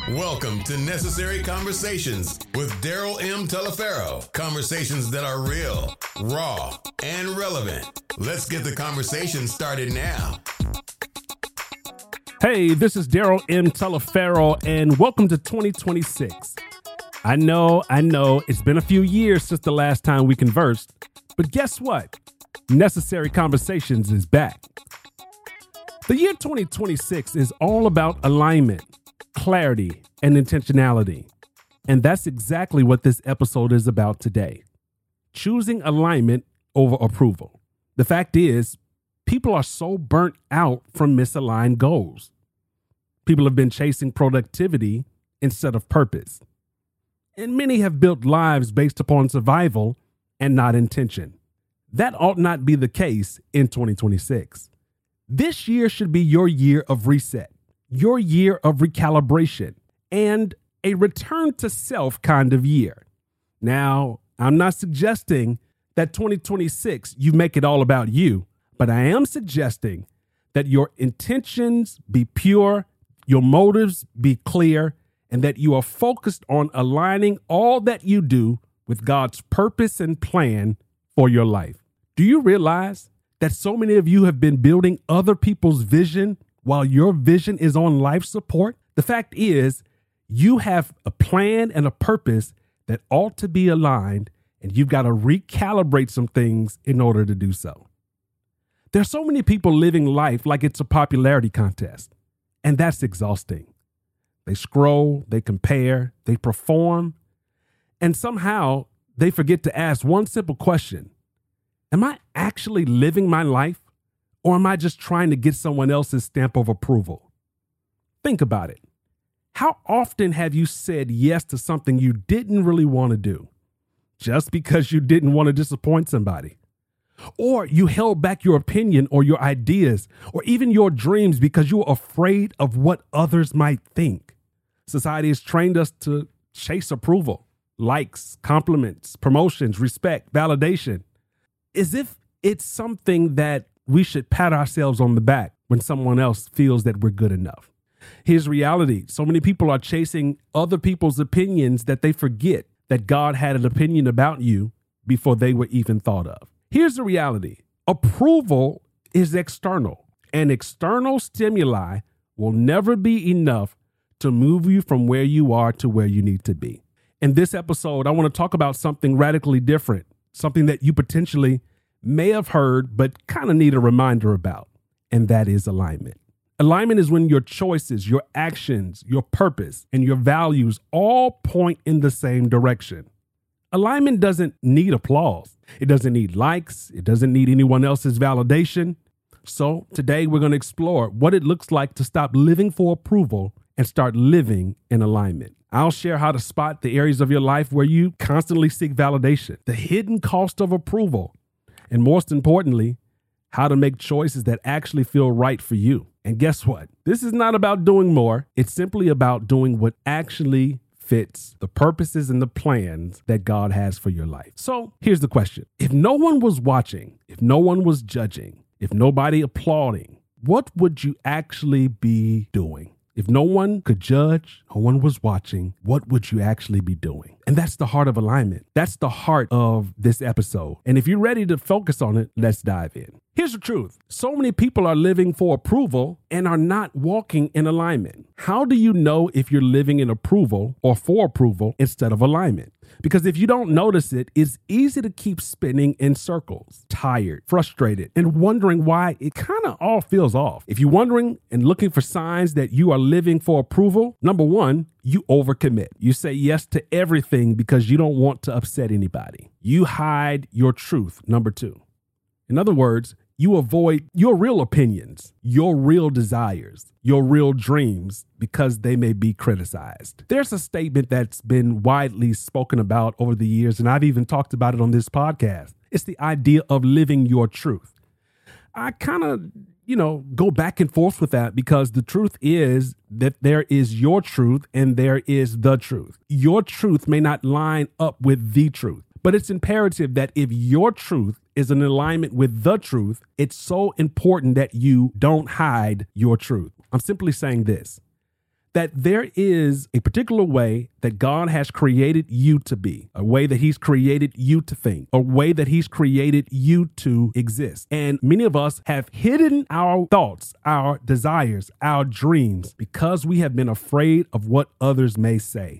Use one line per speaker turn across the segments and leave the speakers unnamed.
Welcome to Necessary Conversations with Daryl M. Telefaro. Conversations that are real, raw, and relevant. Let's get the conversation started now.
Hey, this is Daryl M. Telefaro, and welcome to 2026. I know, it's been a few years since the last time we conversed, but guess what? Necessary Conversations is back. The year 2026 is all about alignment, clarity, and intentionality. And that's exactly what this episode is about today. Choosing alignment over approval. The fact is, people are so burnt out from misaligned goals. People have been chasing productivity instead of purpose. And many have built lives based upon survival and not intention. That ought not be the case in 2026. This year should be your year of reset, your year of recalibration, and a return to self kind of year. Now, I'm not suggesting that 2026 you make it all about you, but I am suggesting that your intentions be pure, your motives be clear, and that you are focused on aligning all that you do with God's purpose and plan for your life. Do you realize that so many of you have been building other people's vision while your vision is on life support? The fact is, you have a plan and a purpose that ought to be aligned, and you've got to recalibrate some things in order to do so. There's so many people living life like it's a popularity contest, and that's exhausting. They scroll, they compare, they perform, and somehow they forget to ask one simple question. Am I actually living my life, or am I just trying to get someone else's stamp of approval? Think about it. How often have you said yes to something you didn't really want to do just because you didn't want to disappoint somebody? Or you held back your opinion or your ideas or even your dreams because you were afraid of what others might think? Society has trained us to chase approval, likes, compliments, promotions, respect, validation, as if it's something that we should pat ourselves on the back when someone else feels that we're good enough. Here's reality. So many people are chasing other people's opinions that they forget that God had an opinion about you before they were even thought of. Here's the reality. Approval is external, and external stimuli will never be enough to move you from where you are to where you need to be. In this episode, I want to talk about something radically different, something that you potentially may have heard but kind of need a reminder about, and that is alignment. Alignment is when your choices, your actions, your purpose, and your values all point in the same direction. Alignment doesn't need applause. It doesn't need likes. It doesn't need anyone else's validation. So today we're going to explore what it looks like to stop living for approval and start living in alignment. I'll share how to spot the areas of your life where you constantly seek validation, the hidden cost of approval, and most importantly, how to make choices that actually feel right for you. And guess what? This is not about doing more. It's simply about doing what actually fits the purposes and the plans that God has for your life. So here's the question. If no one was watching, if no one was judging, if nobody applauding, what would you actually be doing? If no one could judge, no one was watching, what would you actually be doing? And that's the heart of alignment. That's the heart of this episode. And if you're ready to focus on it, let's dive in. Here's the truth. So many people are living for approval and are not walking in alignment. How do you know if you're living in approval or for approval instead of alignment? Because if you don't notice it, it's easy to keep spinning in circles, tired, frustrated, and wondering why it kind of all feels off. If you're wondering and looking for signs that you are living for approval, number one, you overcommit. You say yes to everything because you don't want to upset anybody. You hide your truth, number two. In other words, you avoid your real opinions, your real desires, your real dreams because they may be criticized. There's a statement that's been widely spoken about over the years, and I've even talked about it on this podcast. It's the idea of living your truth. I kind of, go back and forth with that because the truth is that there is your truth and there is the truth. Your truth may not line up with the truth, but it's imperative that if your truth is in alignment with the truth, it's so important that you don't hide your truth. I'm simply saying this. that there is a particular way that God has created you to be, a way that he's created you to think, a way that he's created you to exist. And many of us have hidden our thoughts, our desires, our dreams because we have been afraid of what others may say.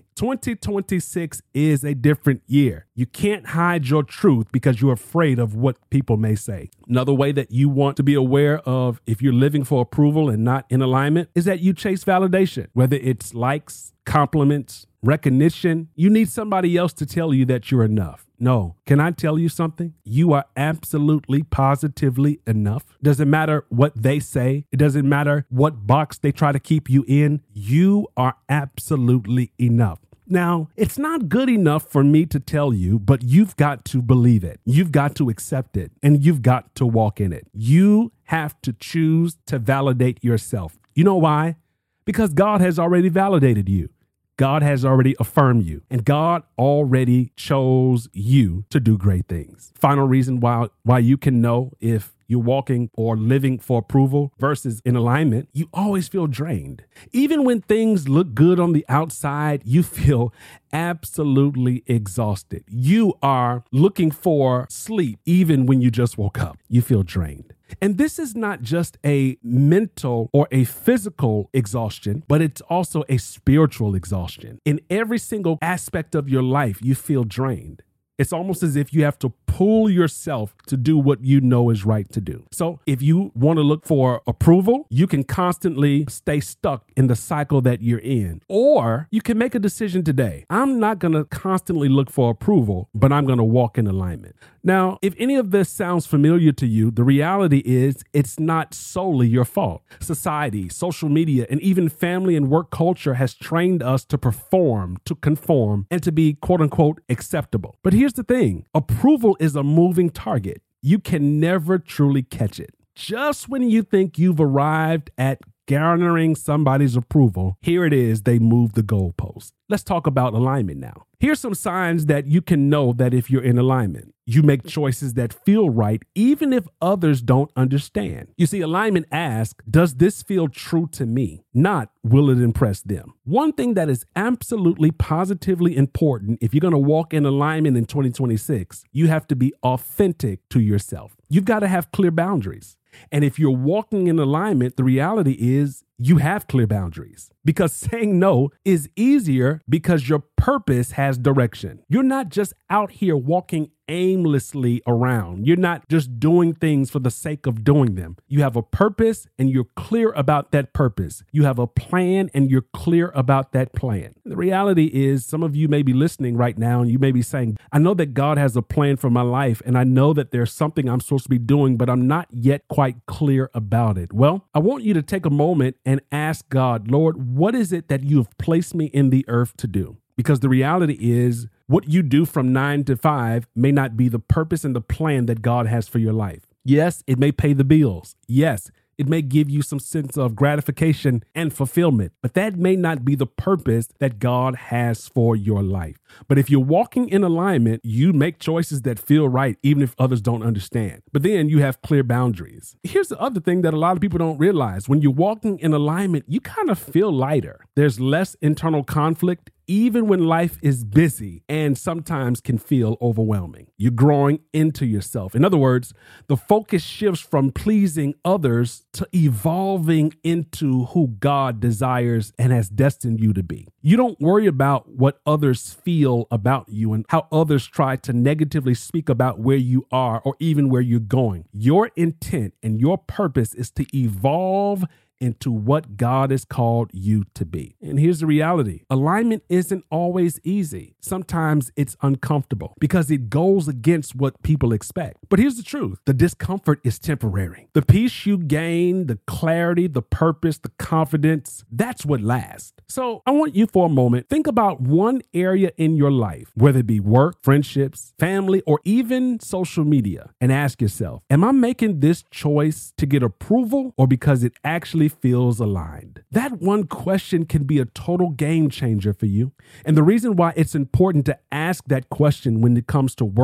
2026 is a different year. You can't hide your truth because you're afraid of what people may say. Another way that you want to be aware of if you're living for approval and not in alignment is that you chase validation, whether it's likes, compliments, recognition. You need somebody else to tell you that you're enough. No. Can I tell you something? You are absolutely, positively enough. Doesn't matter what they say. It doesn't matter what box they try to keep you in. You are absolutely enough. Now, it's not good enough for me to tell you, but you've got to believe it. You've got to accept it, and you've got to walk in it. You have to choose to validate yourself. You know why? Because God has already validated you. God has already affirmed you, and God already chose you to do great things. Final reason why you can know if you're walking or living for approval versus in alignment, you always feel drained. Even when things look good on the outside, you feel absolutely exhausted. You are looking for sleep even when you just woke up. You feel drained. And this is not just a mental or a physical exhaustion, but it's also a spiritual exhaustion. In every single aspect of your life, you feel drained. It's almost as if you have to pull yourself to do what you know is right to do. So if you want to look for approval, you can constantly stay stuck in the cycle that you're in. Or you can make a decision today. I'm not going to constantly look for approval, but I'm going to walk in alignment. Now, if any of this sounds familiar to you, the reality is it's not solely your fault. Society, social media, and even family and work culture has trained us to perform, to conform, and to be quote unquote acceptable. But here's the thing. Approval is a moving target. You can never truly catch it. Just when you think you've arrived at garnering somebody's approval, here it is, they move the goalpost. Let's talk about alignment now. Here's some signs that you can know that if you're in alignment. You make choices that feel right, even if others don't understand. You see, alignment asks, does this feel true to me? Not, will it impress them? One thing that is absolutely positively important if you're going to walk in alignment in 2026, you have to be authentic to yourself. You've got to have clear boundaries. And if you're walking in alignment, the reality is you have clear boundaries, because saying no is easier because your purpose has direction. You're not just out here walking aimlessly around. You're not just doing things for the sake of doing them. You have a purpose and you're clear about that purpose. You have a plan and you're clear about that plan. The reality is some of you may be listening right now and you may be saying, I know that God has a plan for my life and I know that there's something I'm supposed to be doing, but I'm not yet quite clear about it. Well, I want you to take a moment and ask God, Lord, what is it that you have placed me in the earth to do? Because the reality is what you do from 9 to 5 may not be the purpose and the plan that God has for your life. Yes, it may pay the bills. Yes, it may give you some sense of gratification and fulfillment, but that may not be the purpose that God has for your life. But if you're walking in alignment, you make choices that feel right, even if others don't understand. But then you have clear boundaries. Here's the other thing that a lot of people don't realize. When you're walking in alignment, you kind of feel lighter. There's less internal conflict, even when life is busy and sometimes can feel overwhelming. You're growing into yourself. In other words, the focus shifts from pleasing others to evolving into who God desires and has destined you to be. You don't worry about what others feel about you and how others try to negatively speak about where you are or even where you're going. Your intent and your purpose is to evolve into what God has called you to be. And here's the reality. Alignment isn't always easy. Sometimes it's uncomfortable because it goes against what people expect. But here's the truth. The discomfort is temporary. The peace you gain, the clarity, the purpose, the confidence, that's what lasts. So I want you for a moment, think about one area in your life, whether it be work, friendships, family, or even social media, and ask yourself, am I making this choice to get approval or because it actually feels aligned? That one question can be a total game changer for you. And the reason why it's important to ask that question when it comes to work,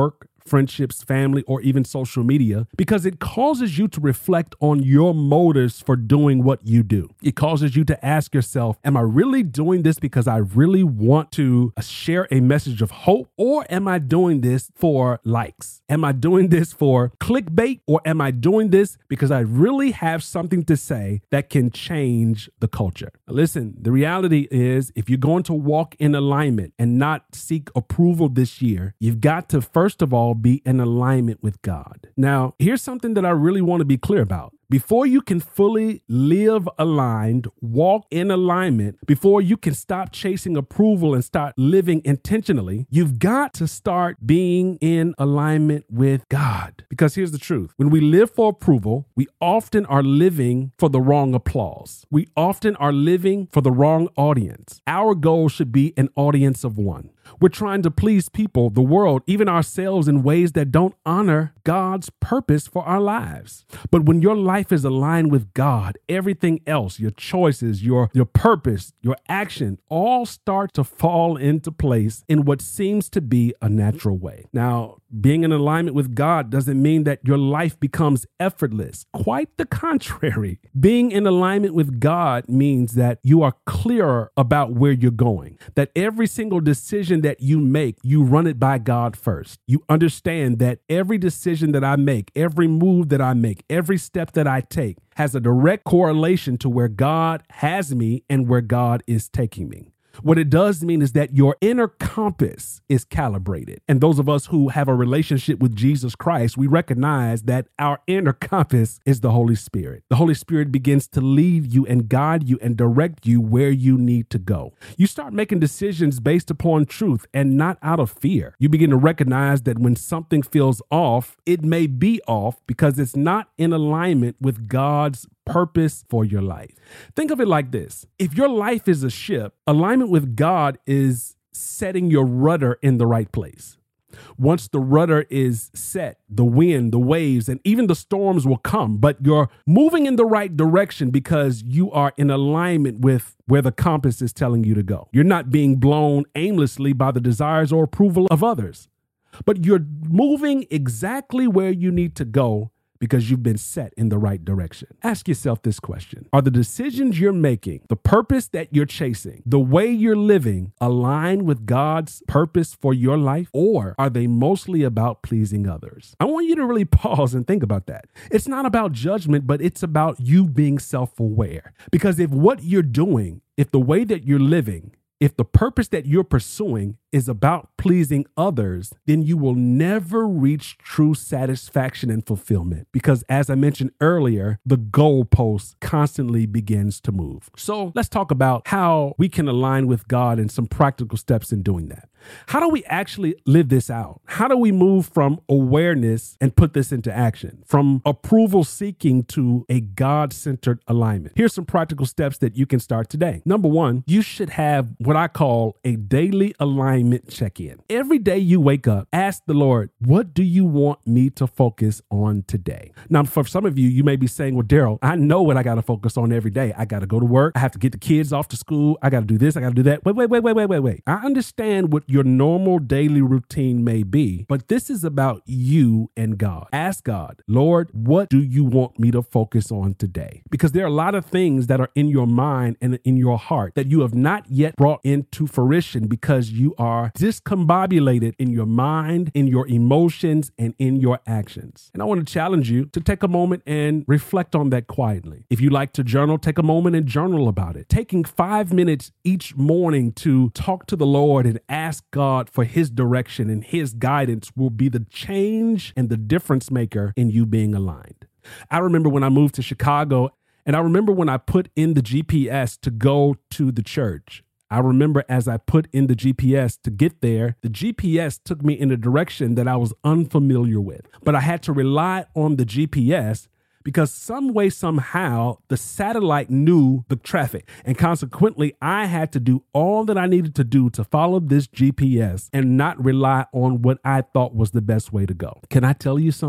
friendships, family, or even social media, because it causes you to reflect on your motives for doing what you do. It causes you to ask yourself, am I really doing this because I really want to share a message of hope, or am I doing this for likes? Am I doing this for clickbait, or am I doing this because I really have something to say that can change the culture? Listen, the reality is, if you're going to walk in alignment and not seek approval this year, you've got to, first of all, be in alignment with God. Now, here's something that I really want to be clear about. Before you can fully live aligned, walk in alignment, before you can stop chasing approval and start living intentionally, you've got to start being in alignment with God. Because here's the truth. When we live for approval, we often are living for the wrong applause. We often are living for the wrong audience. Our goal should be an audience of one. We're trying to please people, the world, even ourselves in ways that don't honor God's purpose for our lives. But when your life is aligned with God, everything else, your choices, your purpose, your action, all start to fall into place in what seems to be a natural way. Now, being in alignment with God doesn't mean that your life becomes effortless. Quite the contrary. Being in alignment with God means that you are clearer about where you're going, that every single decision that you make, you run it by God first. You understand that every decision that I make, every move that I make, every step that I take has a direct correlation to where God has me and where God is taking me. What it does mean is that your inner compass is calibrated. And those of us who have a relationship with Jesus Christ, we recognize that our inner compass is the Holy Spirit. The Holy Spirit begins to lead you and guide you and direct you where you need to go. You start making decisions based upon truth and not out of fear. You begin to recognize that when something feels off, it may be off because it's not in alignment with God's purpose for your life. Think of it like this. If your life is a ship, alignment with God is setting your rudder in the right place. Once the rudder is set, the wind, the waves, and even the storms will come, but you're moving in the right direction because you are in alignment with where the compass is telling you to go. You're not being blown aimlessly by the desires or approval of others, but you're moving exactly where you need to go because you've been set in the right direction. Ask yourself this question. Are the decisions you're making, the purpose that you're chasing, the way you're living aligned with God's purpose for your life, or are they mostly about pleasing others? I want you to really pause and think about that. It's not about judgment, but it's about you being self-aware. Because if what you're doing, if the way that you're living, if the purpose that you're pursuing is about pleasing others, then you will never reach true satisfaction and fulfillment. Because as I mentioned earlier, the goalpost constantly begins to move. So let's talk about how we can align with God and some practical steps in doing that. How do we actually live this out? How do we move from awareness and put this into action? From approval seeking to a God-centered alignment. Here's some practical steps that you can start today. Number one, you should have what I call a daily alignment check-in. Every day you wake up, ask the Lord, what do you want me to focus on today? Now, for some of you, you may be saying, well, Daryl, I know what I got to focus on every day. I got to go to work. I have to get the kids off to school. I got to do this. I got to do that. Wait. I understand what your normal daily routine may be, but this is about you and God. Ask God, Lord, what do you want me to focus on today? Because there are a lot of things that are in your mind and in your heart that you have not yet brought into fruition because you are discombobulated in your mind, in your emotions, and in your actions. And I want to challenge you to take a moment and reflect on that quietly. If you like to journal, take a moment and journal about it. Taking 5 minutes each morning to talk to the Lord and ask God for his direction and his guidance will be the change and the difference maker in you being aligned. I remember when I moved to Chicago, and I remember when I put in the GPS to go to the church. I remember as I put in the GPS to get there, the GPS took me in a direction that I was unfamiliar with. But I had to rely on the GPS because some way, somehow, the satellite knew the traffic. And consequently, I had to do all that I needed to do to follow this GPS and not rely on what I thought was the best way to go. Can I tell you something?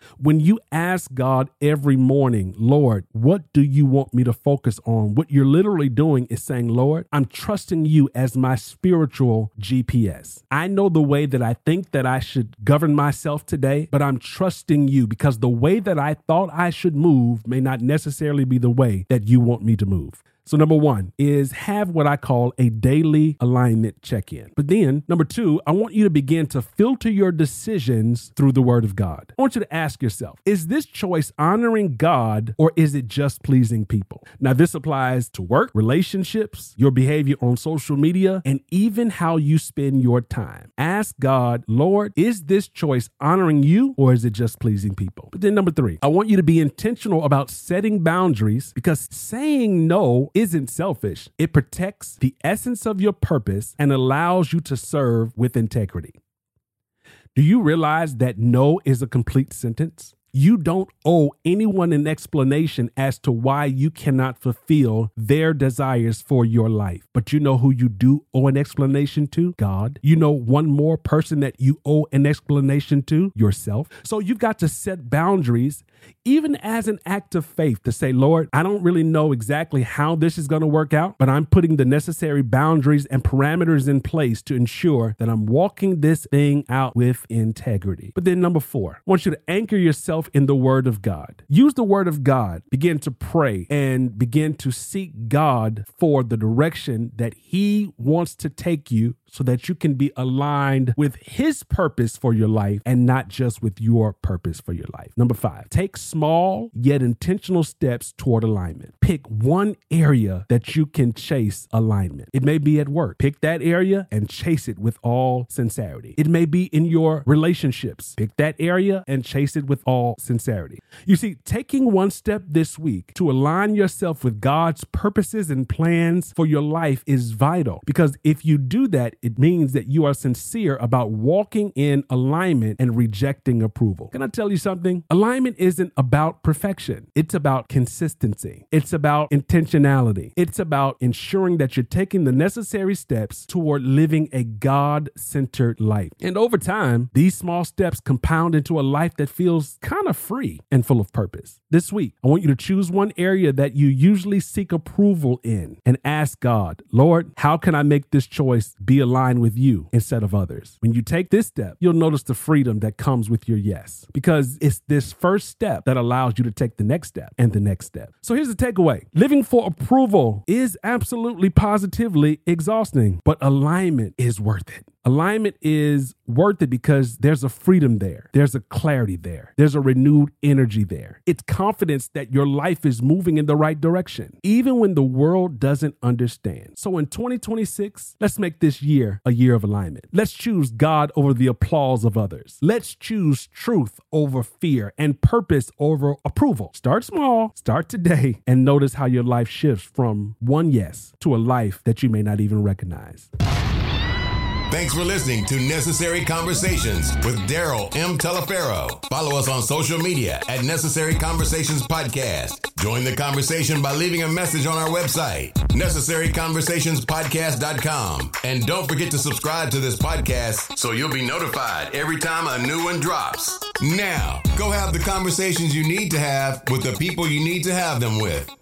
When you ask God every morning, Lord, what do you want me to focus on? What you're literally doing is saying, Lord, I'm trusting you as my spiritual GPS. I know the way that I think that I should govern myself today, but I'm trusting you because the way that I thought I should move may not necessarily be the way that you want me to move. So number one is have what I call a daily alignment check-in. But then number two, I want you to begin to filter your decisions through the word of God. I want you to ask yourself, is this choice honoring God or is it just pleasing people? Now this applies to work, relationships, your behavior on social media, and even how you spend your time. Ask God, Lord, is this choice honoring you or is it just pleasing people? But then number three, I want you to be intentional about setting boundaries because saying no isn't selfish. It protects the essence of your purpose and allows you to serve with integrity. Do you realize that no is a complete sentence? You don't owe anyone an explanation as to why you cannot fulfill their desires for your life. But you know who you do owe an explanation to? God. You know one more person that you owe an explanation to? Yourself. So you've got to set boundaries, even as an act of faith, to say, Lord, I don't really know exactly how this is going to work out, but I'm putting the necessary boundaries and parameters in place to ensure that I'm walking this thing out with integrity. But then number four, I want you to anchor yourself in the word of God. Use the word of God. Begin to pray and begin to seek God for the direction that he wants to take you so that you can be aligned with his purpose for your life and not just with your purpose for your life. Number five, take small yet intentional steps toward alignment. Pick one area that you can chase alignment. It may be at work. Pick that area and chase it with all sincerity. It may be in your relationships. Pick that area and chase it with all sincerity. You see, taking one step this week to align yourself with God's purposes and plans for your life is vital because if you do that, it means that you are sincere about walking in alignment and rejecting approval. Can I tell you something? Alignment isn't about perfection. It's about consistency. It's about intentionality. It's about ensuring that you're taking the necessary steps toward living a God-centered life. And over time, these small steps compound into a life that feels kind of free and full of purpose. This week, I want you to choose one area that you usually seek approval in and ask God, Lord, how can I make this choice be aligned with you instead of others? When you take this step, you'll notice the freedom that comes with your yes, because it's this first step that allows you to take the next step and the next step. So here's the takeaway. Living for approval is absolutely positively exhausting, but alignment is worth it. Alignment is worth it because there's a freedom there. There's a clarity there. There's a renewed energy there. It's confidence that your life is moving in the right direction, even when the world doesn't understand. So in 2026, let's make this year a year of alignment. Let's choose God over the applause of others. Let's choose truth over fear and purpose over approval. Start small, start today, and notice how your life shifts from one yes to a life that you may not even recognize.
Thanks for listening to Necessary Conversations with Daryl M. Telefero. Follow us on social media at Necessary Conversations Podcast. Join the conversation by leaving a message on our website, necessaryconversationspodcast.com. And don't forget to subscribe to this podcast so you'll be notified every time a new one drops. Now, go have the conversations you need to have with the people you need to have them with.